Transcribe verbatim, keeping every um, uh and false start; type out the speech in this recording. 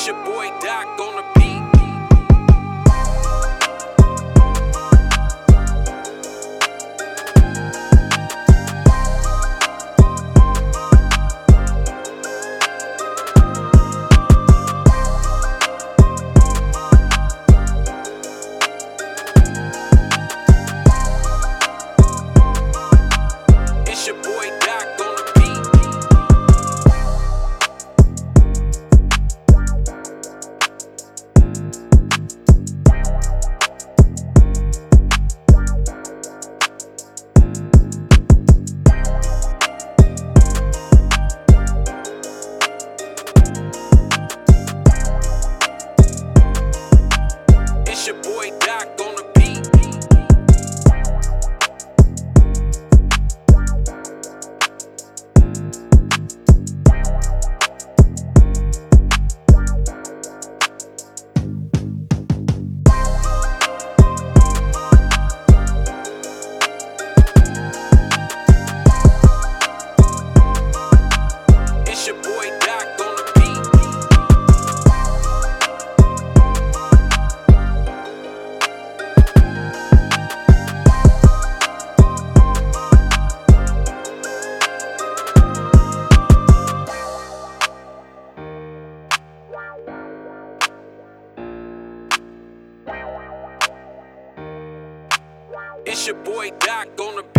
It's your boy Doc on the beat. It's your boy Doc on the beat. It's your boy Doc on the beat. It's your boy Doc on the beat. It's your boy Doc on the beat.